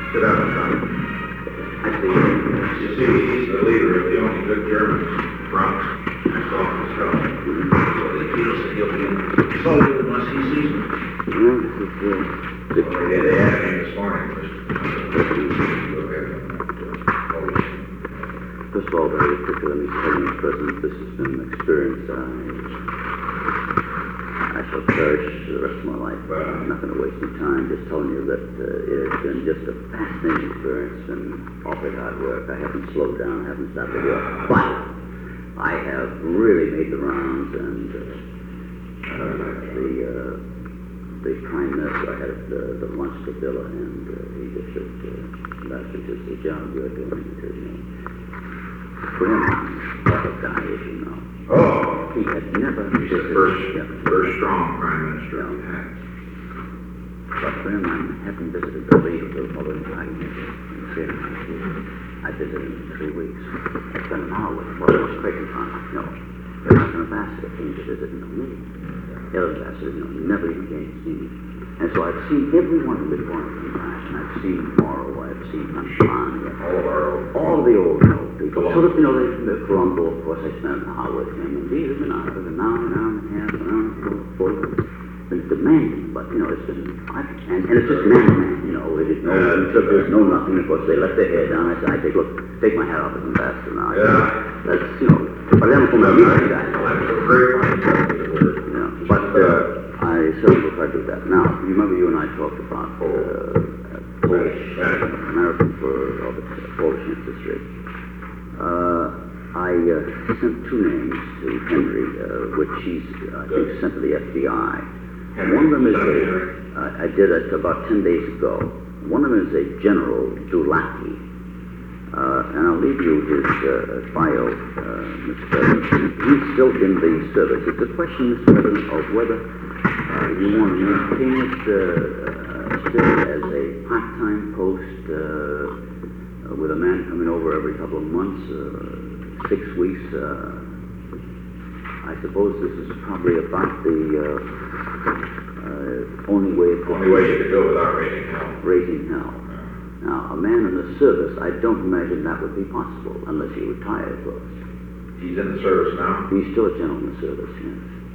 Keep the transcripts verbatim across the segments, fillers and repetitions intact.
Sit down, John. I see. You see, he's the leader of the only good German front. That's all his help. So he feels that he'll be insulted unless he sees him. Yeah, this is, uh, Well, they, they had him this morning. Go ahead and, uh, Polish. First of all, very quickly, let me tell you, President, this has been an experience I, I shall cherish the rest of my life. Well, I'm not going to waste any time just telling you that uh, it has been just a fascinating experience and awfully hard work. I haven't slowed down, I haven't stopped to work, but I have really made the rounds, and uh, uh, the uh, the prime minister I had at the, the lunch at the villa, and uh, he just said, uh, that's just the job you're doing. He said, you know, for him, what a guy, as you know. Oh, He had never... he's the first, yeah. first strong prime minister we had. But for him, I'm having visited the leader of the Republican Party in Syria. I visited him for three weeks. I spent an hour with him. Well, it was Creighton Farm. No, the American ambassador came to visit you know, me. The other ambassador, you know, never even came to see me. And so I've seen every one of the before him and I've seen Morrow, I've seen Manfani, All of our old. all the old you know, people. So that, you know, they, the Colombo, of course, I spent an hour with him, and these have been hours, an hour, an hour and a half, an hour and a half, full. It's been demanding, but, you know, it's been, I, and, and it's just man to man, you know, it is no Yeah. interpreters, no nothing. Of course, they let their hair down. I said, I take, look, take my hat off as ambassador now. Yeah. That's, you know, but then from a meeting guy. That's a very fine subject of word. You know, but, uh, I certainly will try to do that. Now, you remember you and I talked about uh, uh, Polish, uh, American for all the Polish ancestry. Uh, I uh, sent two names to Henry, uh, which he's, uh, I think, sent to the F B I. One of them is a, uh, I did it about ten days ago. One of them is a General Dulaki. Uh, and I'll leave you his uh, bio, uh, Mister President. He's still in the service. It's a question, Mister President, of whether uh, you want to maintain it uh, uh, still as a part-time post uh, uh, with a man coming over every couple of months, uh, six weeks. Uh, I suppose this is probably about the uh, uh, only way it could Only way you could go without raising hell. raising hell. Now, a man in the service, I don't imagine that would be possible unless he retired, of course. He's in the service now. He's still a general in the service, yes.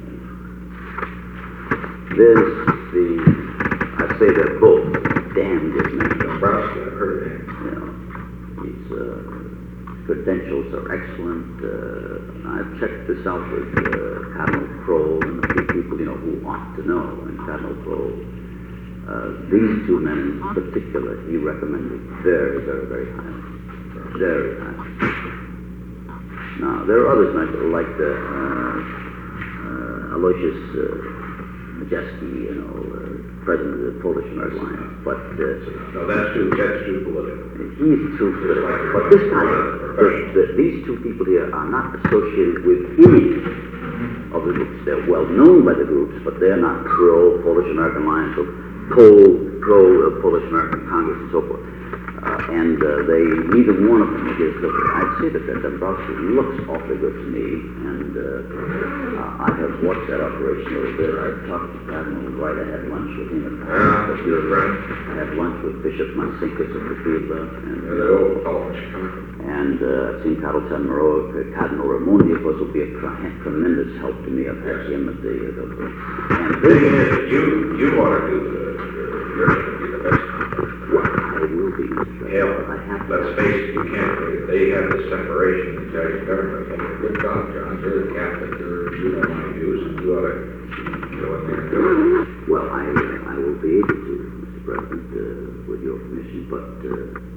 There's the, I say they're both damn good men. Nebraska, I've heard of him. You know, his uh, credentials are excellent. Uh, I've checked this out with uh, Cardinal Kroll and a few people, you know, who ought to know, and Cardinal Kroll. Uh, these two men in particular, he recommended very, very, very highly. Very highly. Now, there are others like the, uh, uh, Aloysius uh, Majeski, you know, uh, president of the Polish American Alliance, but uh, No, that's too, that's too political. he's too political. But this time, the, the, these two people here are not associated with any of the groups. They're well known by the groups, but they're not pro-Polish American Alliance or pro-Polish American Congress and so forth. Uh, and uh, they, neither one of them is, look, I'd say that that Dombrowski looks awfully good to me, and uh, uh, I have watched that operation a little bit. I've talked to Cardinal Wright. I had lunch with him at Yeah, the you're a friend. I had lunch with Bishop Monsinkus at the Field, and Yeah, the old fellow from Chicago. and uh, I've seen Cardinal Moreau, Cardinal Raimondi, of course, will be a tra- tremendous help to me. I've had him at the, uh, the and The thing is that you, you ought to do the, you're going to be the best. well, I will be, Mister Hell, I have to. let's face it, you can't, they have this separation in the Italian government. They do a good job, John. You're the Catholic, you're, you know my views, and you ought to go in there and do it. Well, I, uh, I will be able to, Mister President, uh, with your permission, but uh,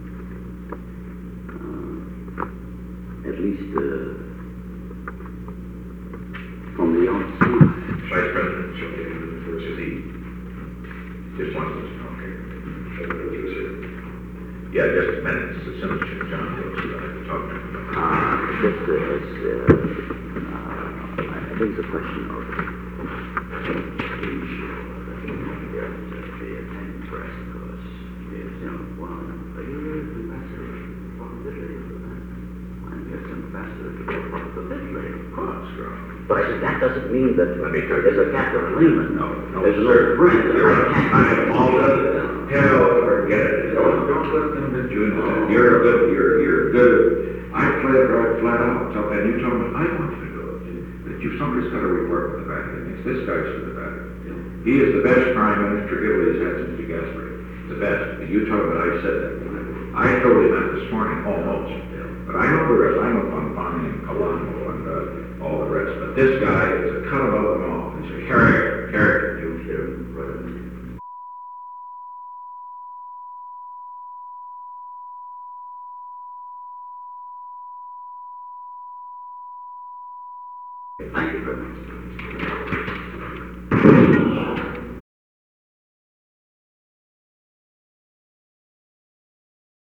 uh, at least uh, from the outside. Vice President, she'll get in first, is he? Just one of those, okay. Yeah, just a minute, as soon as John goes, I have to talk to him. Uh, just uh, as, uh, uh, I think it's a question of But I said, that doesn't mean that Let me tell you. there's a Catholic layman. No, no, There's sir. no friend. You're right. I am all the hell, forget it. Don't, don't let put you into that. You're a good, you're, you're good. I play it right flat out, so- and you told me, I want you to do it. But you, somebody's got to report with the Vatican. It's this guy to the Vatican. He is the best prime minister Italy has had since De Gasperi. The best. You told me I said that. I told him that this morning, almost. But I know the rest. I'm up on Bonnie and Colombo and uh, all the rest. But this guy is a cut above them all. He's a character. Character. You, you, Thank you very much.